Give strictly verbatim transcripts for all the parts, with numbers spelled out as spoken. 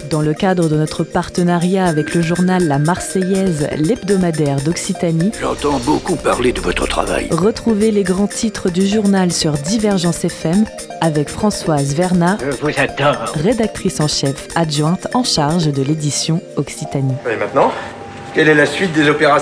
Dans le cadre de notre partenariat avec le journal La Marseillaise, l'hebdomadaire d'Occitanie, j'entends beaucoup parler de votre travail. Retrouvez les grands titres du journal sur Divergence F M avec Françoise Vernat, Je vous adore. rédactrice en chef adjointe en charge de l'édition Occitanie. Et maintenant, quelle est la suite des opérations ?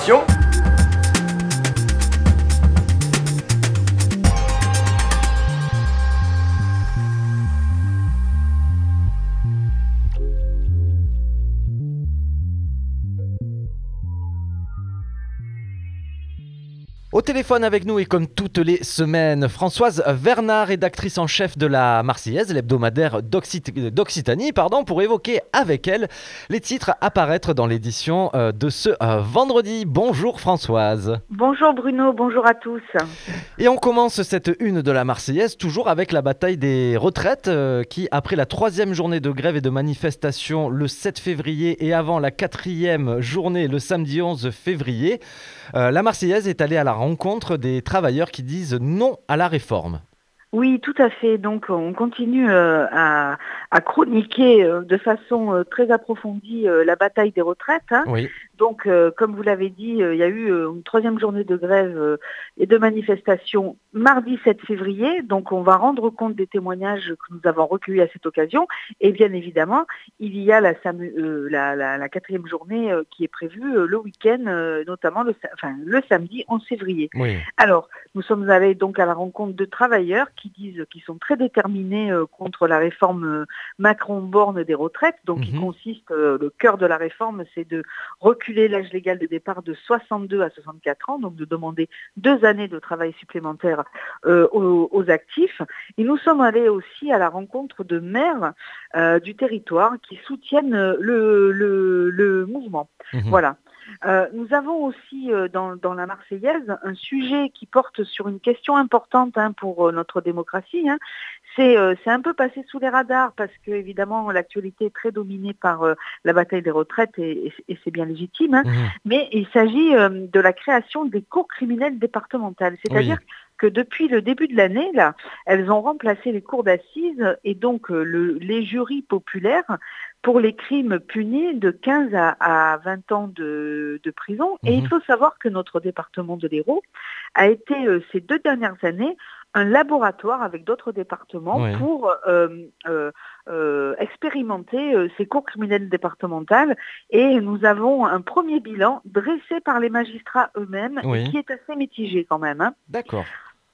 Au téléphone avec nous et comme toutes les semaines, Françoise Vernat, rédactrice en chef de la Marseillaise, l'hebdomadaire d'Occit- d'Occitanie, pardon, pour évoquer avec elle les titres à paraître dans l'édition euh, de ce euh, vendredi. Bonjour Françoise. Bonjour Bruno, bonjour à tous. Et on commence cette une de la Marseillaise toujours avec la bataille des retraites euh, qui, après la troisième journée de grève et de manifestation le sept février et avant la quatrième journée le samedi onze février, euh, la Marseillaise est allée à la rencontre des travailleurs qui disent non à la réforme. Oui, tout à fait. Donc, on continue euh, à, à chroniquer euh, de façon euh, très approfondie euh, la bataille des retraites. Hein. Oui. Donc, euh, comme vous l'avez dit, euh, il y a eu euh, une troisième journée de grève euh, et de manifestation mardi sept février. Donc, on va rendre compte des témoignages que nous avons recueillis à cette occasion. Et bien évidemment, il y a la, sam- euh, la, la, la quatrième journée euh, qui est prévue euh, le week-end, euh, notamment le, enfin, le samedi onze février. Oui. Alors, nous sommes allés donc à la rencontre de travailleurs qui disent qu'ils sont très déterminés euh, contre la réforme euh, Macron-Borne des retraites. Donc, Mhm. il consiste, euh, le cœur de la réforme, c'est de reculer l'âge légal de départ de soixante-deux à soixante-quatre ans, donc de demander deux années de travail supplémentaire euh, aux, aux actifs. Et nous sommes allés aussi à la rencontre de maires euh, du territoire qui soutiennent le, le, le mouvement. Mhm. Voilà. Euh, nous avons aussi euh, dans, dans la Marseillaise un sujet qui porte sur une question importante hein, pour euh, notre démocratie. Hein. C'est, euh, c'est un peu passé sous les radars parce que évidemment l'actualité est très dominée par euh, la bataille des retraites et, et, et c'est bien légitime. Hein. Mhm. Mais il s'agit euh, de la création des cours criminelles départementales, c'est-à-dire Oui. que depuis le début de l'année, là, elles ont remplacé les cours d'assises et donc euh, le, les jurys populaires pour les crimes punis de quinze à, à vingt ans de, de prison. Et Mhm. il faut savoir que notre département de l'Hérault a été euh, ces deux dernières années un laboratoire avec d'autres départements Oui. pour euh, euh, euh, expérimenter euh, ces cours criminelles départementales. Et nous avons un premier bilan dressé par les magistrats eux-mêmes Oui. et qui est assez mitigé quand même. Hein. D'accord.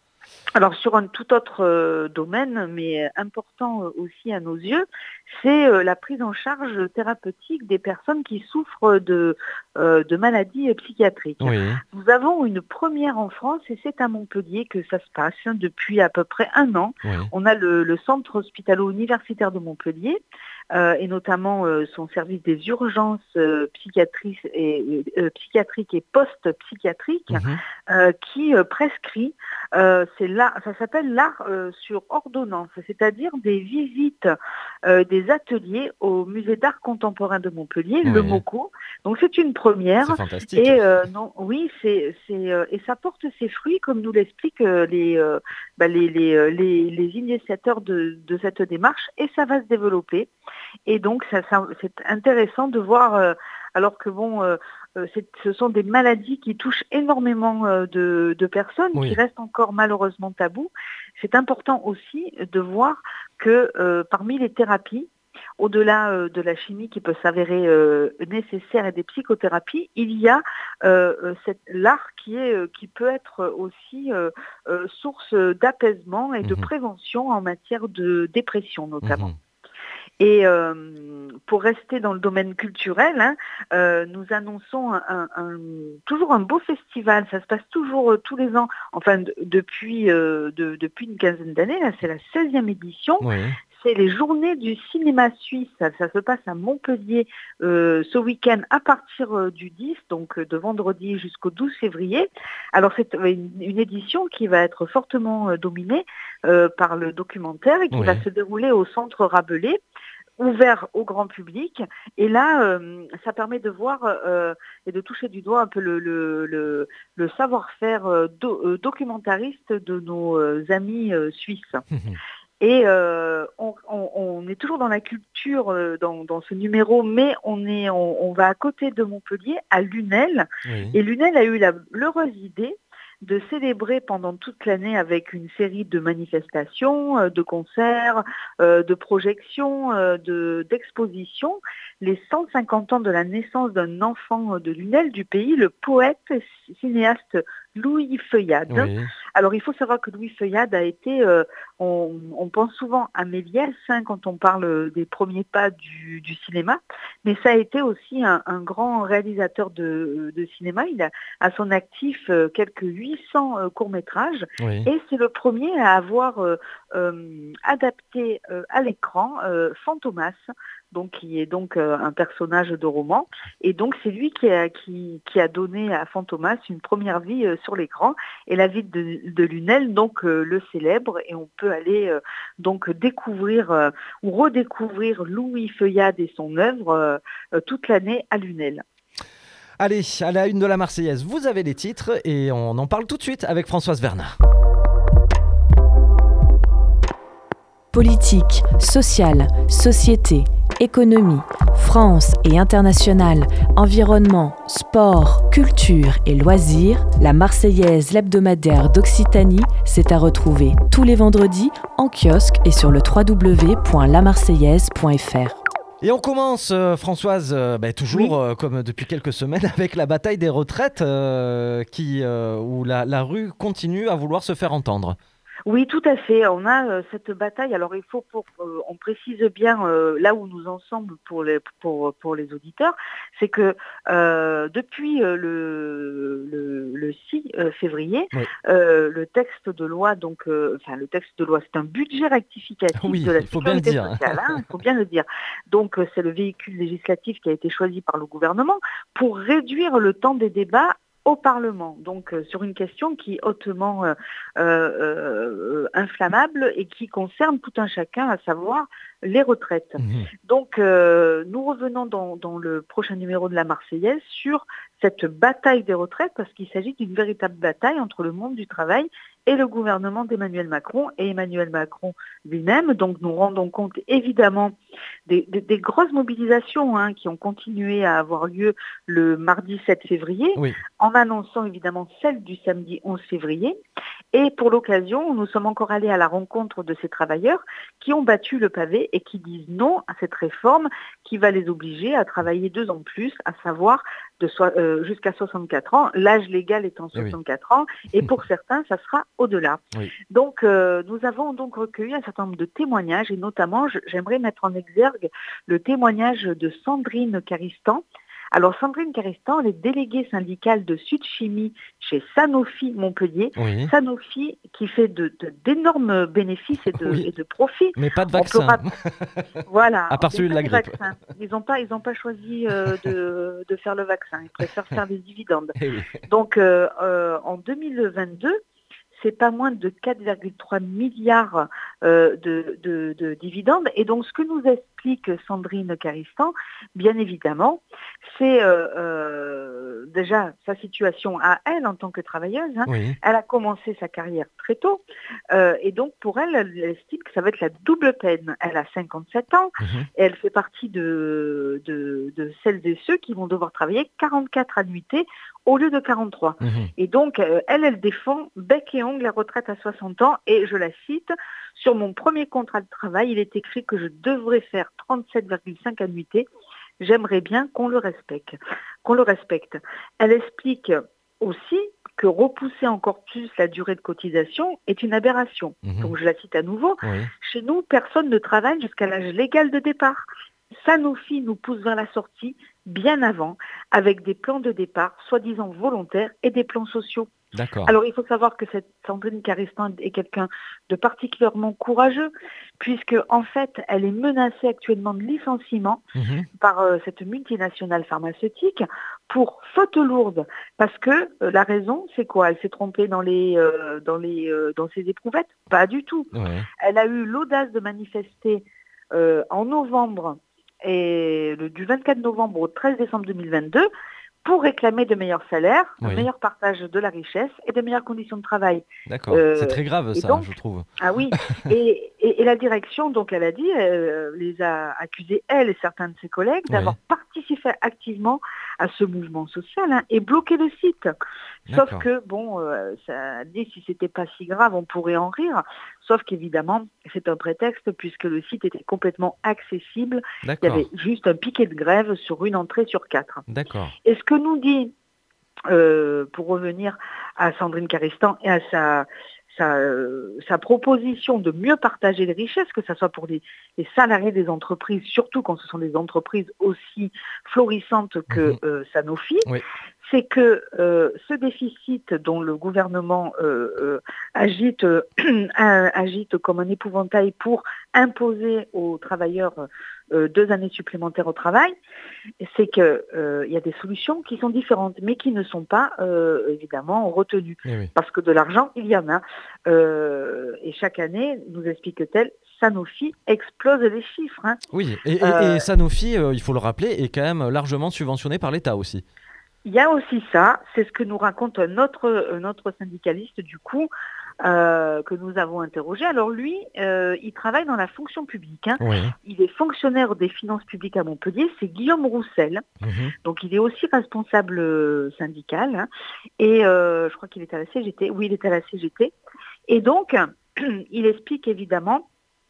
Alors sur un tout autre euh, domaine, mais important euh, aussi à nos yeux, c'est euh, la prise en charge thérapeutique des personnes qui souffrent de, euh, de maladies euh, psychiatriques. Oui. Nous avons une première en France et c'est à Montpellier que ça se passe hein, depuis à peu près un an. Oui. On a le, le centre hospitalo-universitaire de Montpellier euh, et notamment euh, son service des urgences euh, psychiatriques et, euh, psychiatriques et post-psychiatriques Mhm. euh, qui euh, prescrit, euh, c'est là, ça s'appelle l'art euh, sur ordonnance, c'est-à-dire des visites, euh, des ateliers au musée d'art contemporain de Montpellier, Oui. le MOCO. Donc c'est une première. C'est fantastique. Et euh, non, oui, c'est, c'est euh, et ça porte ses fruits, comme nous l'expliquent euh, les, euh, bah, les, les, euh, les, les initiateurs de, de cette démarche, et ça va se développer. Et donc ça, ça, c'est intéressant de voir, euh, alors que bon, euh, euh, c'est, ce sont des maladies qui touchent énormément euh, de, de personnes, Oui. qui restent encore malheureusement tabous. C'est important aussi de voir que euh, parmi les thérapies, au-delà euh, de la chimie qui peut s'avérer euh, nécessaire et des psychothérapies, il y a euh, cette, l'art qui, est, euh, qui peut être aussi euh, euh, source d'apaisement et de Mhm. prévention en matière de dépression notamment. Mhm. Et euh, pour rester dans le domaine culturel, hein, euh, nous annonçons un, un, un, toujours un beau festival. Ça se passe toujours euh, tous les ans, enfin de, depuis, euh, de, depuis une quinzaine d'années. Là, c'est la seizième édition. Oui. C'est les journées du cinéma suisse. Ça, ça se passe à Montpellier euh, ce week-end à partir euh, du dix, donc euh, de vendredi jusqu'au douze février. Alors c'est une, une édition qui va être fortement euh, dominée euh, par le documentaire et qui Oui. va se dérouler au Centre Rabelais, ouvert au grand public. Et là, euh, ça permet de voir euh, et de toucher du doigt un peu le, le, le, le savoir-faire euh, do, euh, documentariste de nos euh, amis euh, suisses. Et euh, on, on, on est toujours dans la culture euh, dans, dans ce numéro, mais on, est, on, on va à côté de Montpellier, à Lunel. Oui. Et Lunel a eu la l'heureuse idée de célébrer pendant toute l'année avec une série de manifestations, euh, de concerts, euh, de projections, euh, de, d'expositions, les cent cinquante ans de la naissance d'un enfant de Lunel du pays, le poète cinéaste Louis Feuillade. Oui. Alors il faut savoir que Louis Feuillade a été, euh, on, on pense souvent à Méliès hein, quand on parle des premiers pas du, du cinéma, mais ça a été aussi un, un grand réalisateur de, de cinéma. Il a à son actif euh, quelques huit cents euh, courts-métrages Oui. et c'est le premier à avoir euh, euh, adapté euh, à l'écran euh, Fantomas, donc qui est donc euh, un personnage de roman, et donc c'est lui qui a, qui, qui a donné à Fantomas une première vie euh, sur l'écran, et la ville de, de Lunel donc euh, le célèbre, et on peut aller euh, donc découvrir euh, ou redécouvrir Louis Feuillade et son œuvre euh, euh, toute l'année à Lunel. Allez, à la une de la Marseillaise, vous avez les titres et on en parle tout de suite avec Françoise Vernat. Politique, sociale, société, économie, France et internationale, environnement, sport, culture et loisirs, la Marseillaise, l'hebdomadaire d'Occitanie, c'est à retrouver tous les vendredis en kiosque et sur le w w w point la marseillaise point f r. Et on commence, euh, Françoise, euh, bah, toujours Oui. euh, comme depuis quelques semaines, avec la bataille des retraites euh, qui, euh, où la, la rue continue à vouloir se faire entendre. Oui, tout à fait. On a euh, cette bataille. Alors, il faut, pour, euh, on précise bien euh, là où nous en sommes pour les pour pour les auditeurs, c'est que euh, depuis euh, le, le le six février, Oui. euh, le texte de loi, donc, euh, enfin le texte de loi, c'est un budget rectificatif Oui, de la il faut bien le sécurité dire. sociale. Hein, il faut bien le dire. Donc, euh, c'est le véhicule législatif qui a été choisi par le gouvernement pour réduire le temps des débats au Parlement, donc euh, sur une question qui est hautement euh, euh, inflammable et qui concerne tout un chacun, à savoir les retraites. Mmh. Donc euh, nous revenons dans, dans le prochain numéro de la Marseillaise sur cette bataille des retraites, parce qu'il s'agit d'une véritable bataille entre le monde du travail et le gouvernement d'Emmanuel Macron et Emmanuel Macron lui-même. Donc nous rendons compte évidemment des, des, des grosses mobilisations hein, qui ont continué à avoir lieu le mardi sept février, Oui. en annonçant évidemment celle du samedi onze février. Et pour l'occasion, nous sommes encore allés à la rencontre de ces travailleurs qui ont battu le pavé et qui disent non à cette réforme qui va les obliger à travailler deux ans de plus, à savoir de so- euh, jusqu'à soixante-quatre ans, l'âge légal étant soixante-quatre ans, et pour certains, ça sera au-delà. Oui. Donc, euh, nous avons donc recueilli un certain nombre de témoignages, et notamment, je, j'aimerais mettre en exergue le témoignage de Sandrine Caristan. Alors, Sandrine Caristan, elle est déléguée syndicale de Sud Chimie chez Sanofi Montpellier. Oui. Sanofi qui fait de, de, d'énormes bénéfices et de, Oui. et de profits. Mais pas de On vaccin. peut rap- Voilà. À part celui de la Des grippe. vaccins. Ils n'ont pas, ils ont pas choisi euh, de, de faire le vaccin. Ils préfèrent faire des dividendes. Eh oui. Donc, euh, euh, en deux mille vingt-deux, c'est pas moins de quatre virgule trois milliards euh, de, de, de dividendes. Et donc, ce que nous explique Sandrine Caristan, bien évidemment, c'est euh, euh, déjà sa situation à elle en tant que travailleuse. Hein. Oui. Elle a commencé sa carrière très tôt. Euh, et donc, pour elle, elle estime que ça va être la double peine. Elle a cinquante-sept ans Mmh. et elle fait partie de, de, de celles et ceux qui vont devoir travailler quarante-quatre annuités au lieu de quarante-trois. Mmh. Et donc, euh, elle, elle défend bec et ongle la retraite à soixante ans. Et je la cite, « Sur mon premier contrat de travail, il est écrit que je devrais faire trente-sept virgule cinq annuités. J'aimerais bien qu'on le respecte. » Qu'on le respecte. Elle explique aussi que repousser encore plus la durée de cotisation est une aberration. Mmh. Donc, je la cite à nouveau. Oui. « Chez nous, personne ne travaille jusqu'à l'âge légal de départ. Sanofi nous pousse vers la sortie bien avant, avec des plans de départ soi-disant volontaires et des plans sociaux. » D'accord. Alors, il faut savoir que cette Sandrine Caristan est quelqu'un de particulièrement courageux, puisque en fait, elle est menacée actuellement de licenciement Mmh. par euh, cette multinationale pharmaceutique pour faute lourde. Parce que euh, la raison, c'est quoi? Elle s'est trompée dans les euh, dans les euh, dans ses éprouvettes? Pas du tout. Ouais. Elle a eu l'audace de manifester euh, en novembre et le, du vingt-quatre novembre au treize décembre deux mille vingt-deux pour réclamer de meilleurs salaires, Oui. un meilleur partage de la richesse et de meilleures conditions de travail. D'accord, Euh, c'est très grave et ça, donc, je trouve. ah oui, et, et, et la direction, donc elle a dit, euh, les a accusés, elle et certains de ses collègues, d'avoir Oui. participé activement à ce mouvement social hein, et bloqué le site. Sauf D'accord. que, bon, euh, ça dit si c'était pas si grave, on pourrait en rire. Sauf qu'évidemment, c'est un prétexte puisque le site était complètement accessible. Il y D'accord. avait juste un piquet de grève sur une entrée sur quatre. D'accord. Et ce que nous dit, euh, pour revenir à Sandrine Carestan et à sa, sa, euh, sa proposition de mieux partager les richesses, que ce soit pour les, les salariés des entreprises, surtout quand ce sont des entreprises aussi florissantes que Mhm. euh, Sanofi, Oui. c'est que euh, ce déficit dont le gouvernement euh, euh, agite, euh, agite comme un épouvantail pour imposer aux travailleurs euh, deux années supplémentaires au travail, c'est qu'il euh, y a des solutions qui sont différentes, mais qui ne sont pas euh, évidemment retenues. Eh oui. Parce que de l'argent, il y en a. Euh, et chaque année, nous explique-t-elle, Sanofi explose les chiffres. Hein. Oui, et, et, Euh, et Sanofi, euh, il faut le rappeler, est quand même largement subventionné par l'État aussi. Il y a aussi ça, c'est ce que nous raconte un autre, un autre syndicaliste du coup, euh, que nous avons interrogé. Alors lui, euh, il travaille dans la fonction publique. Hein. Oui. Il est fonctionnaire des finances publiques à Montpellier, c'est Guillaume Roussel. Mhm. Donc il est aussi responsable euh, syndical. Hein. Et euh, je crois qu'il est à la C G T. Oui, il est à la C G T. Et donc, il explique évidemment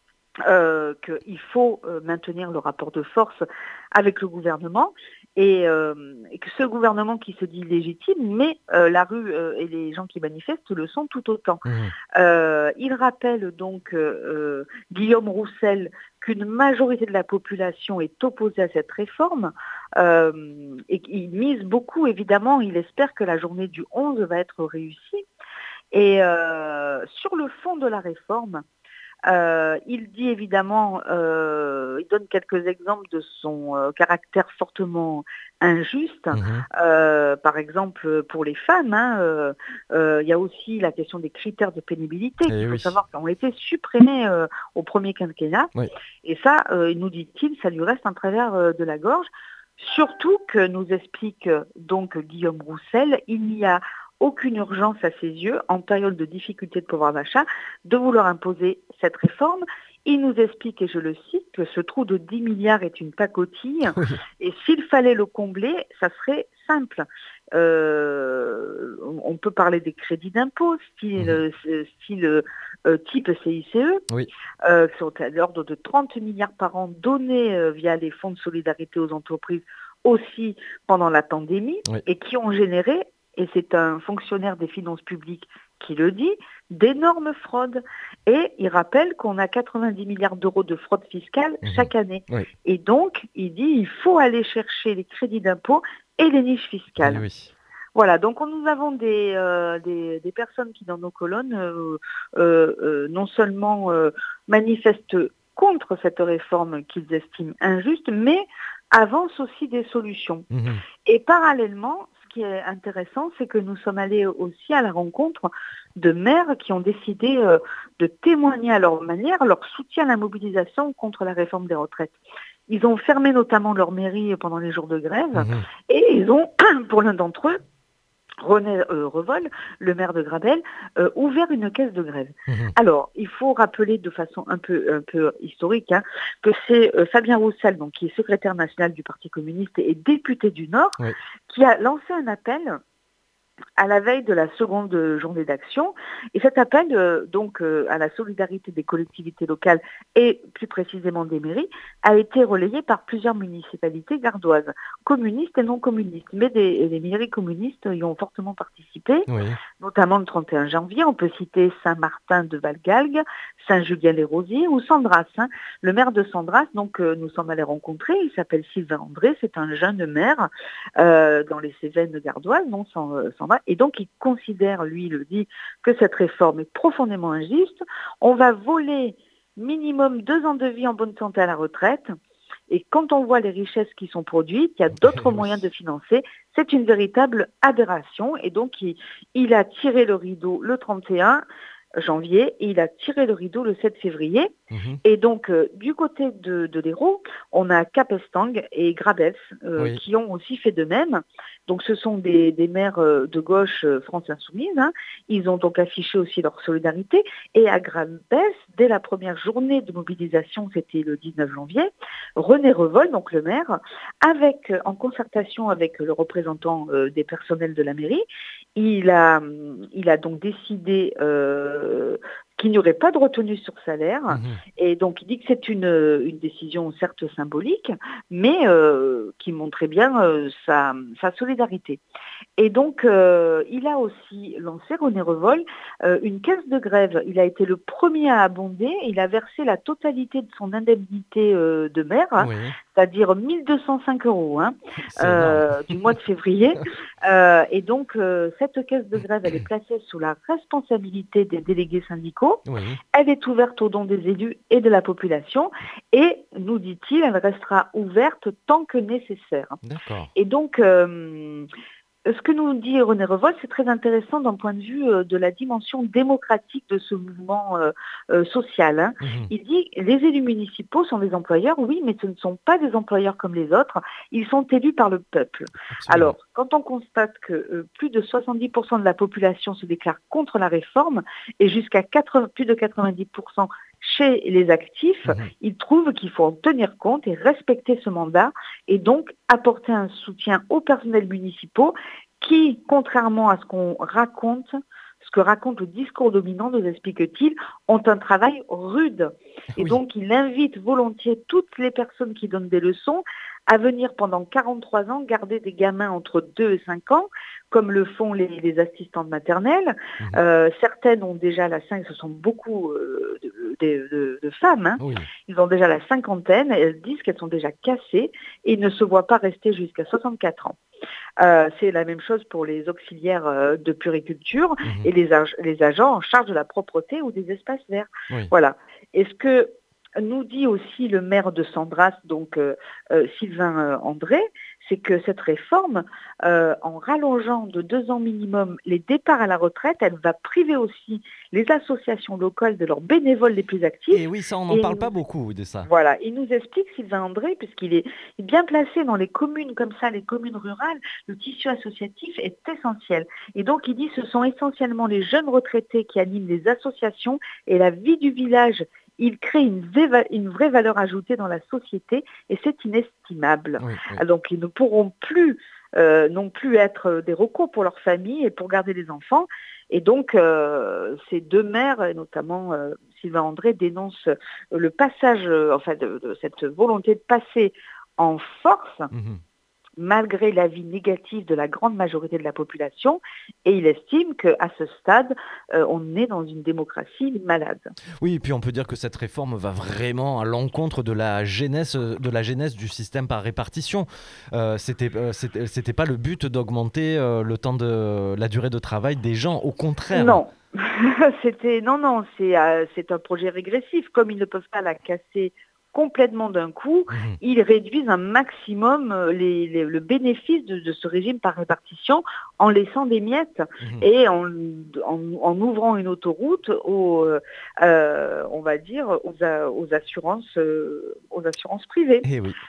Euh, qu'il faut euh, maintenir le rapport de force avec le gouvernement et, euh, et que ce gouvernement qui se dit légitime, mais euh, la rue euh, et les gens qui manifestent le sont tout autant. Mhm. Euh, il rappelle donc euh, Guillaume Roussel qu'une majorité de la population est opposée à cette réforme euh, et qu'il mise beaucoup, évidemment, il espère que la journée du onze va être réussie. Et euh, sur le fond de la réforme, Euh, il dit évidemment, euh, il donne quelques exemples de son euh, caractère fortement injuste. Mhm. Euh, par exemple, pour les femmes, hein, euh, euh, il y a aussi la question des critères de pénibilité Eh qu'il faut oui. savoir qu'ont été supprimés euh, au premier quinquennat. Oui. Et ça, euh, nous dit-il, ça lui reste en travers euh, de la gorge. Surtout que nous explique euh, donc Guillaume Roussel, il n'y a aucune urgence à ses yeux, en période de difficulté de pouvoir d'achat, de vouloir imposer cette réforme. Il nous explique, et je le cite, que ce trou de dix milliards est une pacotille, Oui. et s'il fallait le combler, ça serait simple. Euh, on peut parler des crédits d'impôt, style, Mhm. style euh, type C I C E, Oui. euh, qui sont à l'ordre de trente milliards par an donnés euh, via les fonds de solidarité aux entreprises aussi pendant la pandémie, Oui. et qui ont généré, et c'est un fonctionnaire des finances publiques qui le dit, d'énormes fraudes. Et il rappelle qu'on a quatre-vingt-dix milliards d'euros de fraude fiscale Mhm. chaque année. Oui. Et donc, il dit il faut aller chercher les crédits d'impôt et les niches fiscales. Eh oui. Voilà, donc on, nous avons des, euh, des, des personnes qui, dans nos colonnes, euh, euh, euh, non seulement euh, manifestent contre cette réforme qu'ils estiment injuste, mais avancent aussi des solutions. Mhm. Et parallèlement, ce qui est intéressant, c'est que nous sommes allés aussi à la rencontre de maires qui ont décidé euh, de témoigner à leur manière leur soutien à la mobilisation contre la réforme des retraites. Ils ont fermé notamment leur mairie pendant les jours de grève Mhm. et ils ont, pour l'un d'entre eux, René euh, Revol, le maire de Grabel, euh, ouvert une caisse de grève. Mhm. Alors, il faut rappeler de façon un peu, un peu historique hein, que c'est euh, Fabien Roussel, donc, qui est secrétaire national du Parti communiste et député du Nord, Oui. qui a lancé un appel à la veille de la seconde journée d'action. Et cet appel euh, donc euh, à la solidarité des collectivités locales et plus précisément des mairies a été relayé par plusieurs municipalités gardoises, communistes et non communistes. Mais des, les mairies communistes y ont fortement participé, Oui. notamment le trente et un janvier. On peut citer Saint-Martin de Valgalgues, Saint-Julien-les-Rosiers ou Sandras. Hein. Le maire de Sandras, donc euh, nous sommes allés rencontrer, il s'appelle Sylvain André, c'est un jeune maire euh, dans les Cévennes gardoises, non sans, euh, sans et donc il considère, lui il le dit, que cette réforme est profondément injuste. On va voler minimum deux ans de vie en bonne santé à la retraite. Et quand on voit les richesses qui sont produites, il y a d'autres Oui. moyens de financer. C'est une véritable aberration. Et donc il, il a tiré le rideau le trente et un. janvier et il a tiré le rideau le sept février. Mmh. Et donc, euh, du côté de, de l'Hérault, on a Capestang et Grabels euh, oui. qui ont aussi fait de même. Donc, ce sont des, des maires euh, de gauche euh, France Insoumise. Hein. Ils ont donc affiché aussi leur solidarité. Et à Grabels, dès la première journée de mobilisation, c'était le dix-neuf janvier, René Revol, donc le maire, avec, en concertation avec le représentant euh, des personnels de la mairie, il a, il a donc décidé euh, qu'il n'y aurait pas de retenue sur salaire. Mmh. Et donc, il dit que c'est une, une décision certes symbolique, mais euh, qui montrait bien euh, sa, sa solidarité. Et donc, euh, il a aussi lancé, René Revol, euh, une caisse de grève. Il a été le premier à abonder. Il a versé la totalité de son indemnité euh, de maire, hein, oui. c'est-à-dire mille deux cent cinq euros hein, euh, du mois de février. euh, et donc, euh, cette caisse de grève, elle est placée sous la responsabilité des délégués syndicaux. Oui. Elle est ouverte aux dons des élus et de la population. Et, nous dit-il, elle restera ouverte tant que nécessaire. D'accord. Et donc... Euh, ce que nous dit René Revol, c'est très intéressant d'un point de vue euh, de la dimension démocratique de ce mouvement euh, euh, social. Hein. Mmh. Il dit les élus municipaux sont des employeurs, oui, mais ce ne sont pas des employeurs comme les autres. Ils sont élus par le peuple. Absolument. Alors, quand on constate que euh, plus de soixante-dix pour cent de la population se déclare contre la réforme et jusqu'à quatre-vingts, plus de quatre-vingt-dix pour cent chez les actifs, mmh. il trouve qu'il faut en tenir compte et respecter ce mandat et donc apporter un soutien aux personnels municipaux qui, contrairement à ce qu'on raconte, ce que raconte le discours dominant, nous explique-t-il, ont un travail rude. Et oui. donc, il invite volontiers toutes les personnes qui donnent des leçons à venir pendant quarante-trois ans garder des gamins entre deux et cinq ans, comme le font les, les assistantes maternelles. Mmh. Euh, certaines ont déjà la cinq, ce sont beaucoup euh, de, de, de, de femmes, hein. Oui. Ils ont déjà la cinquantaine, et elles disent qu'elles sont déjà cassées et ne se voient pas rester jusqu'à soixante-quatre ans. Euh, c'est la même chose pour les auxiliaires euh, de puriculture mmh. et les, ag- les agents en charge de la propreté ou des espaces verts. Oui. Voilà. Est-ce que nous dit aussi le maire de Sandras, donc euh, euh, Sylvain euh, André, c'est que cette réforme, euh, en rallongeant de deux ans minimum les départs à la retraite, elle va priver aussi les associations locales de leurs bénévoles les plus actifs. Et oui, ça, on n'en parle nous, pas beaucoup de ça. Voilà, il nous explique, Sylvain André, puisqu'il est bien placé dans les communes comme ça, les communes rurales, le tissu associatif est essentiel. Et donc, il dit que ce sont essentiellement les jeunes retraités qui animent les associations et la vie du village. Il crée une, véva- une vraie valeur ajoutée dans la société et c'est inestimable. Oui, oui. Donc, ils ne pourront plus euh, non plus être des recours pour leur famille et pour garder les enfants. Et donc, euh, ces deux maires, et notamment euh, Sylvain André, dénoncent le passage, euh, enfin, de, de cette volonté de passer en force. Mmh. Malgré l'avis négatif de la grande majorité de la population, et il estime qu'à ce stade, euh, on est dans une démocratie malade. Oui, et puis on peut dire que cette réforme va vraiment à l'encontre de la genèse, de la genèse du système par répartition. Euh, c'était, euh, c'était, c'était pas le but d'augmenter euh, le temps de la durée de travail des gens, au contraire. Non. c'était non non c'est euh, c'est un projet régressif, comme ils ne peuvent pas la casser complètement d'un coup, mmh. ils réduisent un maximum les, les, le bénéfice de, de ce régime par répartition en laissant des miettes mmh. et en, en, en ouvrant une autoroute aux, euh, on va dire, aux, aux assurances, euh, aux assurances privées. Eh oui.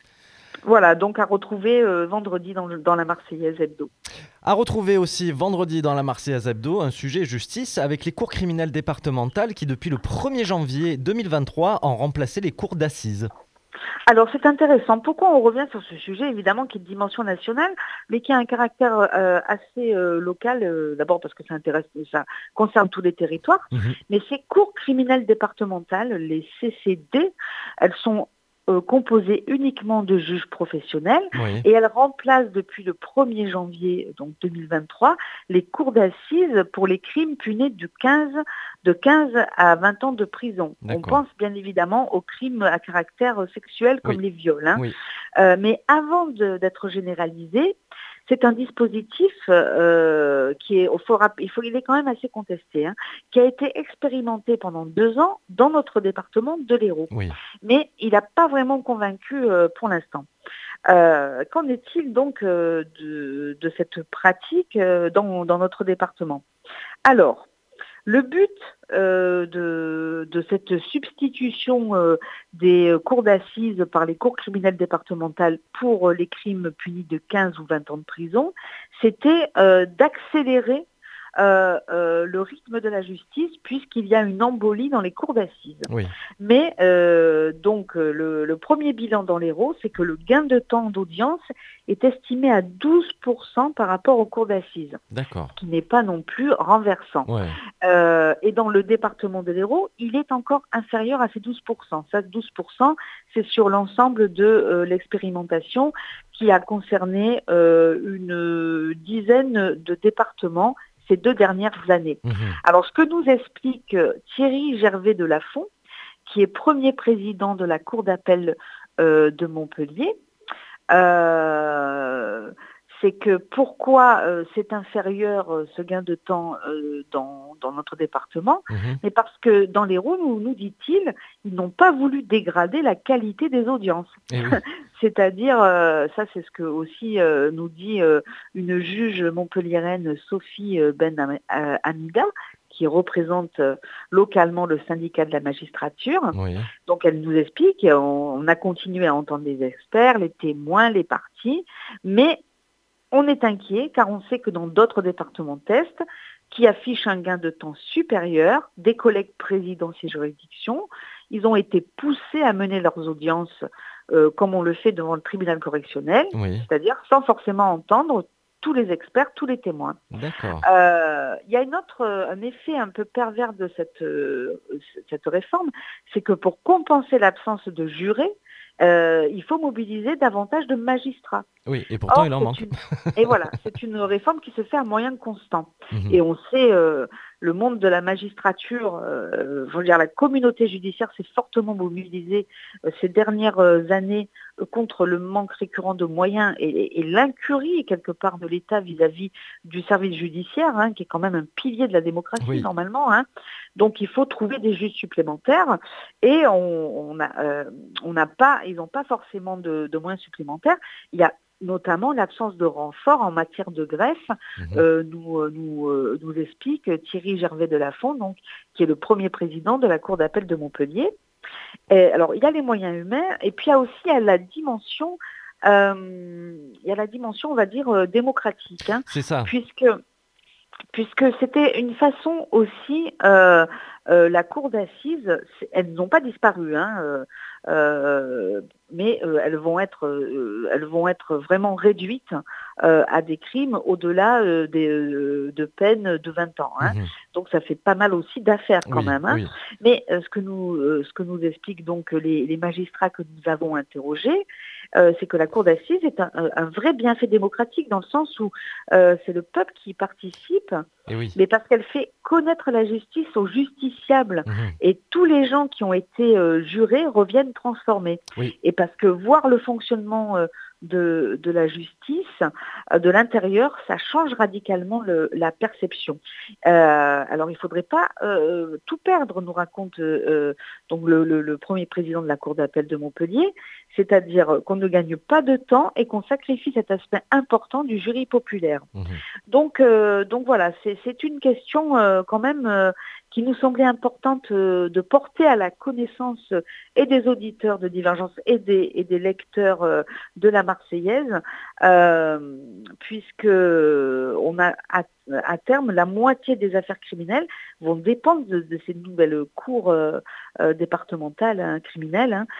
Voilà, donc à retrouver euh, vendredi dans, dans la Marseillaise Hebdo. À retrouver aussi vendredi dans la Marseillaise Hebdo, un sujet justice avec les cours criminelles départementales qui depuis le premier janvier deux mille vingt-trois ont remplacé les cours d'assises. Alors c'est intéressant. Pourquoi on revient sur ce sujet, évidemment, qui est de dimension nationale, mais qui a un caractère euh, assez euh, local, euh, d'abord parce que ça intéresse, ça concerne tous les territoires, mmh. mais ces cours criminelles départementales, les C C D, elles sont Euh, composée uniquement de juges professionnels oui. et elle remplace depuis le premier janvier donc deux mille vingt-trois les cours d'assises pour les crimes punis du quinze, de quinze à vingt ans de prison. D'accord. On pense bien évidemment aux crimes à caractère sexuel comme oui. les viols. Hein. Oui. Euh, mais avant de, d'être généralisé, c'est un dispositif euh, qui est, il faut, il faut, il est quand même assez contesté, hein, qui a été expérimenté pendant deux ans dans notre département de l'Hérault. Oui. Mais il n'a pas vraiment convaincu euh, pour l'instant. Euh, qu'en est-il donc euh, de, de cette pratique euh, dans, dans notre département ? Alors, Le but euh, de, de cette substitution euh, des cours d'assises par les cours criminelles départementales pour les crimes punis de quinze ou vingt ans de prison, c'était euh, d'accélérer Euh, euh, le rythme de la justice puisqu'il y a une embolie dans les cours d'assises. Oui. Mais euh, donc le, le premier bilan dans l'Hérault, c'est que le gain de temps d'audience est estimé à douze pour cent par rapport aux cours d'assises. D'accord. Ce qui n'est pas non plus renversant. Ouais. Euh, et dans le département de l'Hérault, il est encore inférieur à ces douze pour cent. Ça, douze pour cent, c'est sur l'ensemble de euh, l'expérimentation qui a concerné euh, une dizaine de départements ces deux dernières années. Mmh. Alors, ce que nous explique Thierry Gervais de Lafont, qui est premier président de la Cour d'appel euh, de Montpellier, euh, c'est que pourquoi euh, c'est inférieur euh, ce gain de temps euh, dans, dans notre département, mmh. mais parce que dans l'Hérault, nous, nous dit-il, ils n'ont pas voulu dégrader la qualité des audiences. Oui. C'est-à-dire, euh, ça c'est ce que aussi euh, nous dit euh, une juge montpelliéraine, Sophie Ben Hamida, qui représente euh, localement le syndicat de la magistrature. Oui. Donc elle nous explique, on, on a continué à entendre les experts, les témoins, les parties, mais on est inquiet car on sait que dans d'autres départements de test qui affichent un gain de temps supérieur, des collègues présidents de ces juridictions, ils ont été poussés à mener leurs audiences euh, comme on le fait devant le tribunal correctionnel, oui. C'est-à-dire sans forcément entendre tous les experts, tous les témoins. D'accord. Euh, il y a une autre, un effet un peu pervers de cette, euh, cette réforme, c'est que pour compenser l'absence de jurés, Euh, il faut mobiliser davantage de magistrats. Oui, et pourtant Or, il en manque. Une... Et voilà, c'est une réforme qui se fait à moyens constants. Mmh. Et on sait, euh, le monde de la magistrature, euh, je veux dire, la communauté judiciaire s'est fortement mobilisée euh, ces dernières années euh, contre le manque récurrent de moyens et, et, et l'incurie, quelque part, de l'État vis-à-vis du service judiciaire, hein, qui est quand même un pilier de la démocratie, oui. Normalement. Hein. Donc, il faut trouver des juges supplémentaires et on, on a, euh, on n'a pas, ils n'ont pas forcément de, de moyens supplémentaires. Il y a notamment l'absence de renfort en matière de greffe, mmh. euh, nous, nous, euh, nous explique Thierry Gervais de Lafont, donc, qui est le premier président de la Cour d'appel de Montpellier. Et, alors, il y a les moyens humains, et puis il y a aussi il y a la dimension, euh, il y a la dimension, on va dire, euh, démocratique. Hein, C'est ça. Puisque, puisque c'était une façon aussi, euh, euh, la Cour d'assises, elles n'ont pas disparu, hein, euh, Euh, mais euh, elles vont être, euh, elles vont être vraiment réduites euh, à des crimes au-delà euh, des, euh, de peines de vingt ans. Hein. Mmh. Donc ça fait pas mal aussi d'affaires quand oui, même. Hein. Oui. Mais euh, ce que nous, euh, ce que nous expliquent donc les, les magistrats que nous avons interrogés, euh, c'est que la Cour d'assises est un, un vrai bienfait démocratique dans le sens où euh, c'est le peuple qui y participe, et oui. mais parce qu'elle fait connaître la justice aux justiciables mmh. et tous les gens qui ont été euh, jurés reviennent transformés. Oui. Et parce que voir le fonctionnement euh, de, de la justice euh, de l'intérieur, ça change radicalement le, la perception. Euh, alors il ne faudrait pas euh, tout perdre, nous raconte euh, donc le, le, le premier président de la Cour d'appel de Montpellier, c'est-à-dire qu'on ne gagne pas de temps et qu'on sacrifie cet aspect important du jury populaire. Mmh. Donc, euh, donc voilà, c'est, c'est une question euh, quand même euh, qui nous semblait importante euh, de porter à la connaissance et des auditeurs de Divergence et des, et des lecteurs euh, de la Marseillaise, euh, puisque on a à, à terme la moitié des affaires criminelles vont dépendre de, de ces nouvelles cours euh, euh, départementales hein, criminelles. Hein,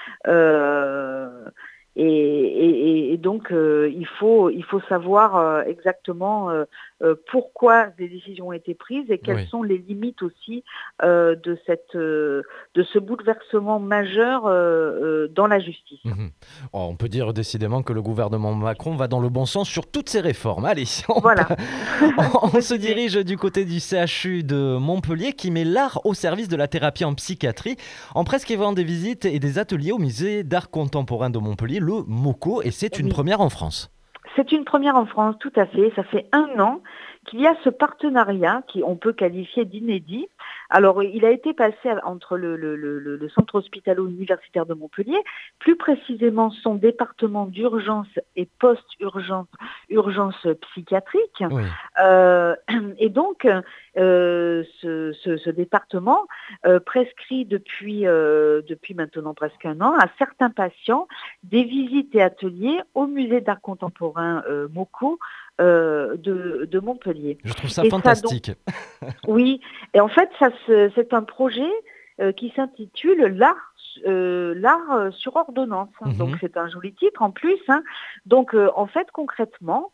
euh, Et, et, et donc, euh, il, faut, il faut savoir euh, exactement euh, euh, pourquoi des décisions ont été prises et quelles oui. sont les limites aussi euh, de, cette, euh, de ce bouleversement majeur euh, euh, dans la justice. Mmh. Oh, on peut dire décidément que le gouvernement Macron va dans le bon sens sur toutes ces réformes. Allez, on, voilà. on, on se dirige du côté du C H U de Montpellier qui met l'art au service de la thérapie en psychiatrie en prescrivant des visites et des ateliers au musée d'art contemporain de Montpellier, le MOCO, et c'est une oui. première en France. C'est une première en France, tout à fait. Ça fait un an qu'il y a ce partenariat, qu'on peut qualifier d'inédit, Alors, il a été passé entre le, le, le, le centre hospitalo-universitaire de Montpellier, plus précisément son département d'urgence et post-urgence urgence psychiatrique. Oui. Euh, et donc, euh, ce, ce, ce département euh, prescrit depuis, euh, depuis maintenant presque un an à certains patients des visites et ateliers au musée d'art contemporain euh, MoCo euh, de, de Montpellier. Je trouve ça et fantastique. Ça, donc, oui, et en fait, ça, c'est un projet euh, qui s'intitule l'art, euh, l'art sur ordonnance. Mmh. Donc c'est un joli titre en plus. Hein. Donc euh, en fait, concrètement,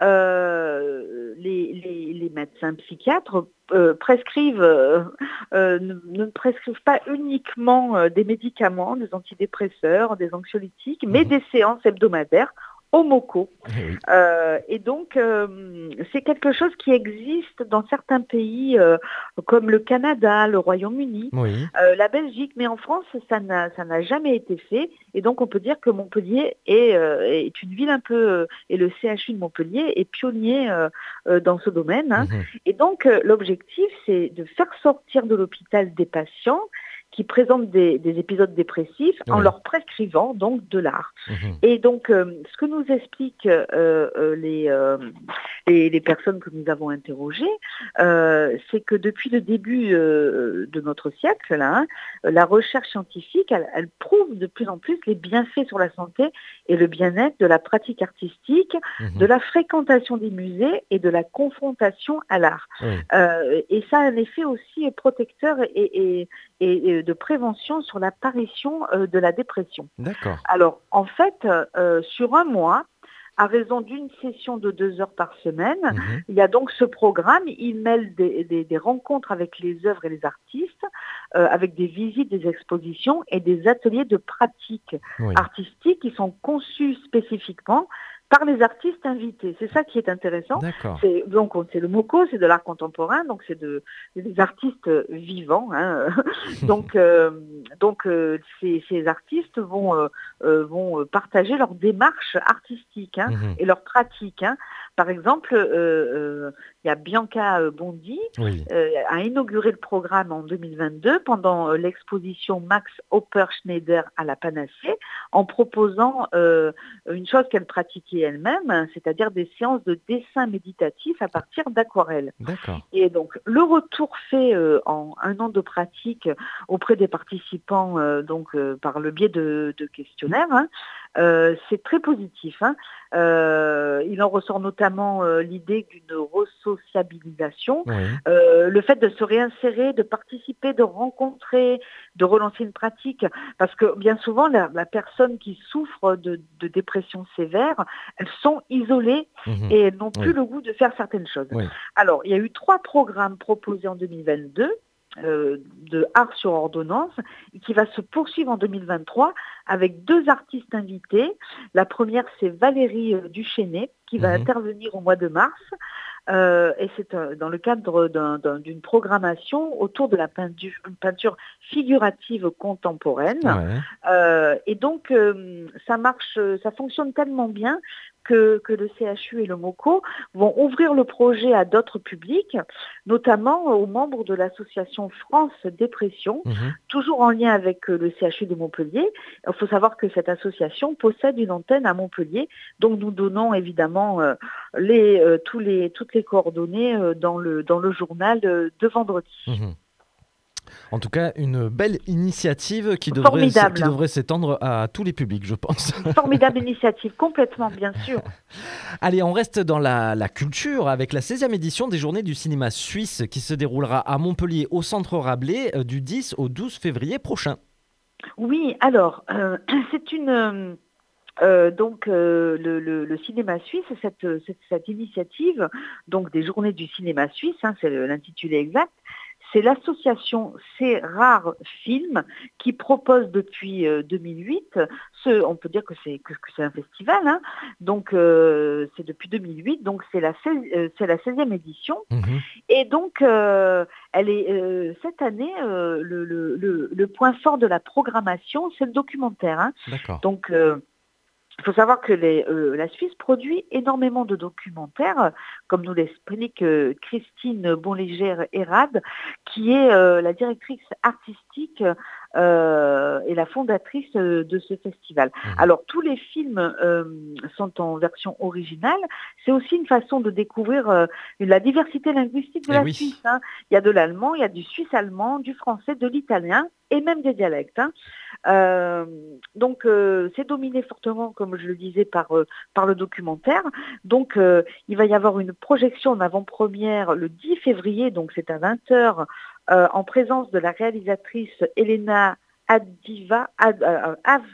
Euh, les, les, les médecins psychiatres euh, prescrivent, euh, euh, ne, ne prescrivent pas uniquement euh, des médicaments, des antidépresseurs, des anxiolytiques, mais mmh. des séances hebdomadaires au MoCo. Oui. Euh, et donc, euh, c'est quelque chose qui existe dans certains pays euh, comme le Canada, le Royaume-Uni, oui. euh, la Belgique, mais en France, ça n'a, ça n'a jamais été fait. Et donc, on peut dire que Montpellier est, euh, est une ville un peu, euh, et le C H U de Montpellier est pionnier euh, euh, dans ce domaine. Hein. Mmh. Et donc, euh, l'objectif, c'est de faire sortir de l'hôpital des patients qui présentent des, des épisodes dépressifs oui. en leur prescrivant donc de l'art. Mmh. Et donc, euh, ce que nous expliquent euh, euh, les, euh, les, les personnes que nous avons interrogées, euh, c'est que depuis le début euh, de notre siècle, là, hein, la recherche scientifique, elle, elle prouve de plus en plus les bienfaits sur la santé et le bien-être de la pratique artistique, mmh. de la fréquentation des musées et de la confrontation à l'art. Oui. Euh, et ça a un effet aussi protecteur et, et, et de prévention sur l'apparition euh, de la dépression. D'accord. Alors, en fait, euh, sur un mois, à raison d'une session de deux heures par semaine, mmh. il y a donc ce programme, il mêle des, des, des rencontres avec les œuvres et les artistes, euh, avec des visites, des expositions et des ateliers de pratique oui. artistique qui sont conçus spécifiquement par les artistes invités. C'est ça qui est intéressant. C'est, donc, c'est le MoCo, c'est de l'art contemporain, donc c'est de, des artistes vivants. Hein. donc, euh, donc euh, ces, ces artistes vont, euh, vont partager leur démarche artistique hein, mmh. et leur pratique. Hein. Par exemple, euh, euh, il y a Bianca Bondy oui. euh, a inauguré le programme en deux mille vingt-deux pendant euh, l'exposition Max Opper-Schneider à la Panacée, en proposant euh, une chose qu'elle pratiquait elle-même, c'est-à-dire des séances de dessin méditatif à partir d'aquarelles. D'accord. Et donc, le retour fait euh, en un an de pratique auprès des participants, euh, donc euh, par le biais de, de questionnaires, hein, euh, c'est très positif. Hein. Euh, il en ressort notamment euh, l'idée d'une resociabilisation, oui. euh, le fait de se réinsérer, de participer, de rencontrer, de relancer une pratique, parce que bien souvent, la, la personne qui souffre de, de dépression sévère, elles sont isolées mmh. et elles n'ont plus oui. le goût de faire certaines choses. Oui. Alors, il y a eu trois programmes proposés en deux mille vingt-deux, Euh, de art sur ordonnance qui va se poursuivre en deux mille vingt-trois avec deux artistes invités. La première, c'est Valérie euh, Duchesnay qui va mmh. intervenir au mois de mars euh, et c'est euh, dans le cadre d'un, d'un, d'une programmation autour de la peinture, une peinture figurative contemporaine. Ouais. Euh, et donc, euh, ça marche, ça fonctionne tellement bien Que, que le C H U et le MoCo vont ouvrir le projet à d'autres publics, notamment aux membres de l'association France Dépression, mmh. toujours en lien avec le C H U de Montpellier. Il faut savoir que cette association possède une antenne à Montpellier, donc nous donnons évidemment euh, les, euh, tous les, toutes les coordonnées euh, dans, le, dans le journal de, de vendredi. Mmh. En tout cas, une belle initiative qui devrait, qui devrait s'étendre à tous les publics, je pense. Formidable initiative, complètement, bien sûr. Allez, on reste dans la, la culture avec la seizième édition des Journées du cinéma suisse qui se déroulera à Montpellier au Centre Rabelais du dix au douze février prochain. Oui, alors, euh, c'est une... Euh, donc euh, le, le, le cinéma suisse, cette, cette, cette initiative donc des Journées du cinéma suisse, hein, c'est l'intitulé exact, c'est l'association C'est Rares Films qui propose depuis euh, deux mille huit, ce, on peut dire que c'est, que, que c'est un festival, hein, donc euh, c'est depuis deux mille huit, donc c'est la, seize, euh, c'est la seizième édition, mmh. et donc euh, elle est, euh, cette année, euh, le, le, le, le point fort de la programmation, c'est le documentaire. Hein. D'accord. Donc, euh, Il faut savoir que les, euh, la Suisse produit énormément de documentaires, comme nous l'explique euh, Christine Bonléger-Hérad, qui est euh, la directrice artistique euh, et la fondatrice euh, de ce festival. Mmh. Alors, tous les films euh, sont en version originale. C'est aussi une façon de découvrir euh, la diversité linguistique de et la oui. Suisse. Hein. Il y a de l'allemand, il y a du suisse-allemand, du français, de l'italien et même des dialectes. Hein. Euh, donc, euh, c'est dominé fortement, comme je le disais, par, euh, par le documentaire. Donc, euh, il va y avoir une projection en avant-première le dix février, donc c'est à vingt heures, euh, en présence de la réalisatrice Elena Adiva, Ad, euh, Av,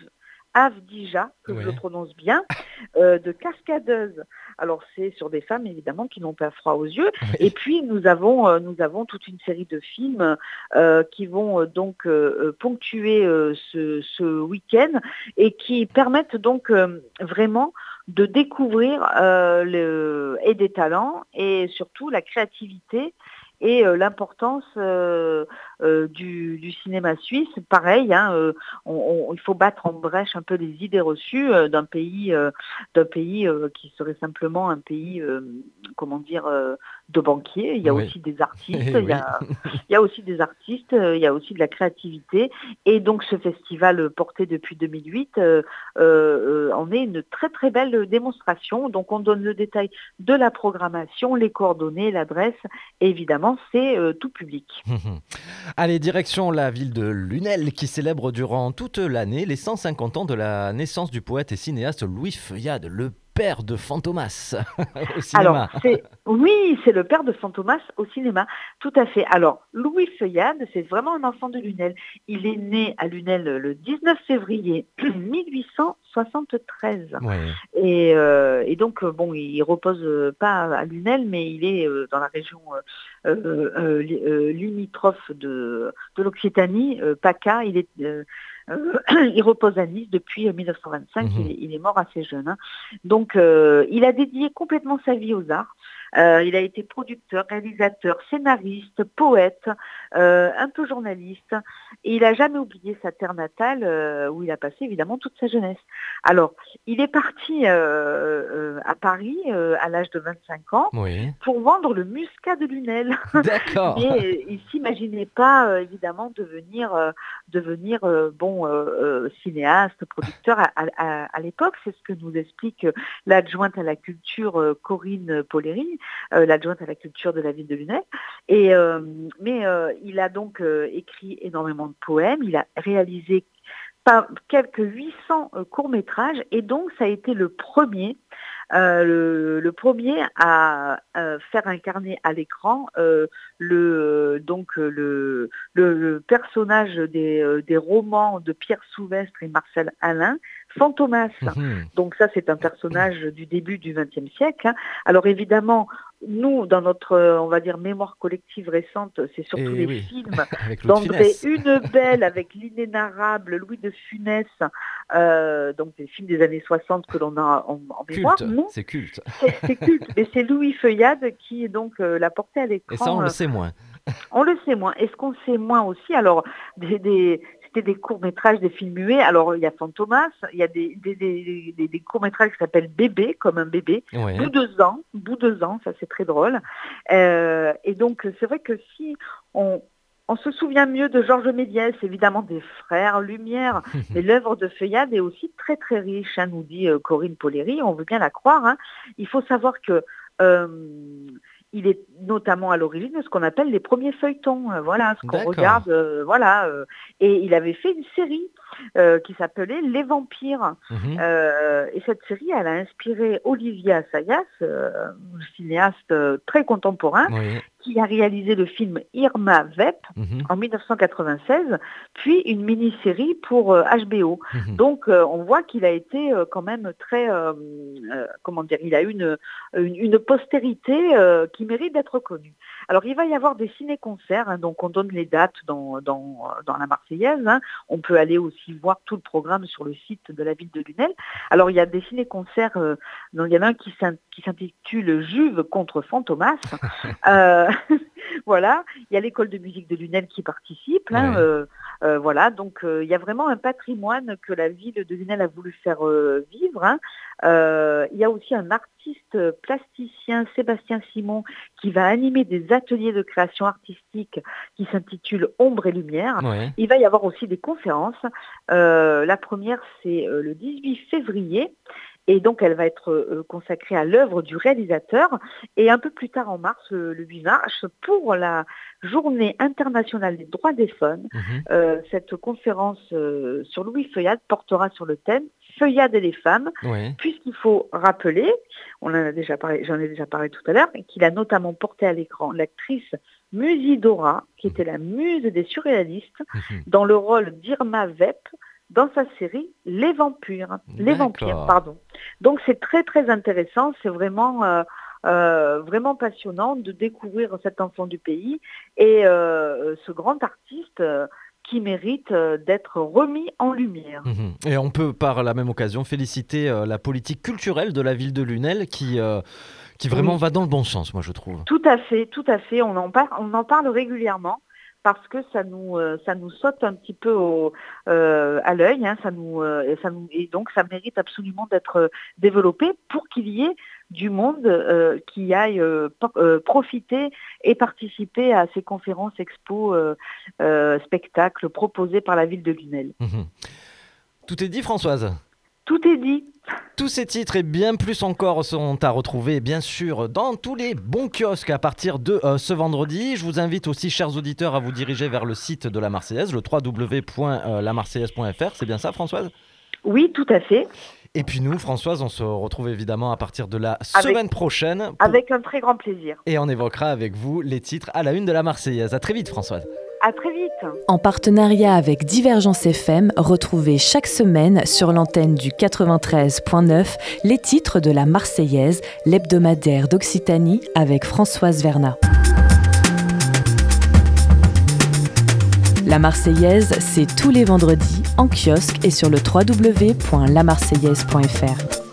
Avdija, que oui. je le prononce bien, euh, de cascadeuse. Alors c'est sur des femmes évidemment qui n'ont pas froid aux yeux. Oui. Et puis nous avons euh, nous avons toute une série de films euh, qui vont euh, donc euh, ponctuer euh, ce, ce week-end et qui permettent donc euh, vraiment de découvrir euh, le, et des talents et surtout la créativité et euh, l'importance euh, euh, du, du cinéma suisse. Pareil, hein, euh, on, on, il faut battre en brèche un peu les idées reçues euh, d'un pays, euh, d'un pays euh, qui serait simplement un pays, euh, comment dire, euh, de banquiers. Il y a oui. aussi des artistes, il, oui. y a, il y a aussi des artistes, il y a aussi de la créativité. Et donc ce festival porté depuis deux mille huit euh, euh, en est une très très belle démonstration. Donc on donne le détail de la programmation, les coordonnées, l'adresse, et évidemment c'est euh, tout public. Allez, direction la ville de Lunel qui célèbre durant toute l'année les cent cinquante ans de la naissance du poète et cinéaste Louis Feuillade, le père de Fantomas au cinéma. Alors, c'est, oui, c'est le père de Fantomas au cinéma, tout à fait. Alors, Louis Feuillade, c'est vraiment un enfant de Lunel. Il est né à Lunel le dix-neuf février mille huit cent soixante-treize. Ouais. Et, euh, et donc, bon, il repose pas à Lunel, mais il est dans la région euh, euh, euh, limitrophe de, de l'Occitanie, euh, PACA. Il est... Euh, Euh, il repose à Nice depuis mille neuf cent vingt-cinq, mmh. il, est, il est mort assez jeune. Hein. Donc, euh, il a dédié complètement sa vie aux arts. Euh, il a été producteur, réalisateur, scénariste, poète, euh, un peu journaliste. Et il n'a jamais oublié sa terre natale euh, où il a passé évidemment toute sa jeunesse. Alors, il est parti euh, euh, à Paris euh, à l'âge de vingt-cinq ans oui. pour vendre le muscat de Lunel. D'accord. Mais euh, il ne s'imaginait pas euh, évidemment devenir, euh, devenir euh, bon, euh, euh, cinéaste, producteur à, à, à l'époque. C'est ce que nous explique l'adjointe à la culture euh, Corinne Poléry. Euh, l'adjointe à la culture de la ville de Lunel. Et, euh, mais euh, il a donc euh, écrit énormément de poèmes, il a réalisé pas, quelques huit cents euh, courts-métrages et donc ça a été le premier, euh, le, le premier à euh, faire incarner à l'écran euh, le, donc, le, le, le personnage des, euh, des romans de Pierre Souvestre et Marcel Alain, Fantomas. Mmh. Donc ça, c'est un personnage du début du vingtième siècle. Hein. Alors évidemment, nous, dans notre, on va dire, mémoire collective récente, c'est surtout et les oui. films d'André Une Belle avec l'inénarrable Louis de Funès, euh, donc des films des années soixante que l'on a en, en mémoire. Culte. Non, c'est culte. C'est, c'est culte, mais c'est Louis Feuillade qui donc euh, l'a porté à l'écran. Et ça, on euh, le sait moins. On le sait moins. Est-ce qu'on sait moins aussi? Alors, des, des, c'était des courts-métrages, des films muets. Alors, il y a Fantomas, il y a des, des, des, des, des courts-métrages qui s'appellent Bébé, comme un bébé. Ouais. Bout deux ans, bout deux ans, ça c'est très drôle. Euh, et donc, c'est vrai que si on... On se souvient mieux de Georges Méliès, évidemment des frères Lumière, mais l'œuvre de Feuillade est aussi très très riche, hein, nous dit euh, Corinne Poléry, on veut bien la croire. Hein. Il faut savoir que euh, il est notamment à l'origine de ce qu'on appelle les premiers feuilletons, euh, voilà, ce qu'on D'accord. regarde, euh, voilà. Euh, et il avait fait une série euh, qui s'appelait Les Vampires. Mmh. Euh, et cette série, elle a inspiré Olivier Assayas, euh, un cinéaste très contemporain, oui. qui a réalisé le film Irma Vep mmh. en dix-neuf cent quatre-vingt-seize, puis une mini-série pour euh, H B O. Mmh. Donc, euh, on voit qu'il a été euh, quand même très, euh, euh, comment dire, il a une, une, une postérité euh, qui mérite d'être connue. Alors, il va y avoir des ciné-concerts, hein, donc on donne les dates dans, dans, dans la Marseillaise. Hein. On peut aller aussi voir tout le programme sur le site de la ville de Lunel. Alors, il y a des ciné-concerts, euh, il y en a un qui s'intitule Juve contre Fantomas. euh, Voilà, il y a l'école de musique de Lunel qui participe. Hein, Ouais. euh, euh, voilà, donc euh, il y a vraiment un patrimoine que la ville de Lunel a voulu faire euh, vivre. Hein. Euh, il y a aussi un artiste plasticien, Sébastien Simon, qui va animer des ateliers de création artistique qui s'intitulent Ombre et Lumière. Ouais. Il va y avoir aussi des conférences. Euh, la première, c'est euh, le dix-huit février. Et donc, elle va être euh, consacrée à l'œuvre du réalisateur. Et un peu plus tard, en mars, euh, le huit mars, pour la Journée internationale des droits des femmes, Mhm. euh, cette conférence euh, sur Louis Feuillade portera sur le thème Feuillade et les femmes, Ouais. puisqu'il faut rappeler, on en a déjà parlé, j'en ai déjà parlé tout à l'heure, qu'il a notamment porté à l'écran l'actrice Musidora, qui était la muse des surréalistes, Mhm. dans le rôle d'Irma Vep, dans sa série Les Vampires. Les D'accord. Vampires, pardon. Donc c'est très très intéressant, c'est vraiment euh, euh, vraiment passionnant de découvrir cet enfant du pays et euh, ce grand artiste euh, qui mérite euh, d'être remis en lumière. Mhm. Et on peut par la même occasion féliciter euh, la politique culturelle de la ville de Lunel qui, euh, qui vraiment Oui. va dans le bon sens, moi je trouve. Tout à fait, tout à fait. On en parle, on en parle régulièrement parce que ça nous, euh, ça nous saute un petit peu au, euh, à l'œil. Hein, ça nous, euh, ça nous, et donc ça mérite absolument d'être euh, développé pour qu'il y ait du monde euh, qui aille euh, por- euh, profiter et participer à ces conférences, expos, euh, euh, spectacles proposés par la ville de Lunel. Mhm. Tout est dit, Françoise. Tout est dit. Tous ces titres et bien plus encore sont à retrouver, bien sûr, dans tous les bons kiosques à partir de euh, ce vendredi. Je vous invite aussi, chers auditeurs, à vous diriger vers le site de la Marseillaise, le w w w point la marseillaise point f r. C'est bien ça, Françoise ? Oui, tout à fait. Et puis nous, Françoise, on se retrouve évidemment à partir de la Avec- semaine prochaine. pour- Avec un très grand plaisir. Et on évoquera avec vous les titres à la une de la Marseillaise. À très vite, Françoise. À très vite. En partenariat avec Divergence F M, retrouvez chaque semaine sur l'antenne du quatre-vingt-treize point neuf les titres de la Marseillaise, l'hebdomadaire d'Occitanie avec Françoise Vernat. La Marseillaise, c'est tous les vendredis en kiosque et sur le w w w point la marseillaise point f r.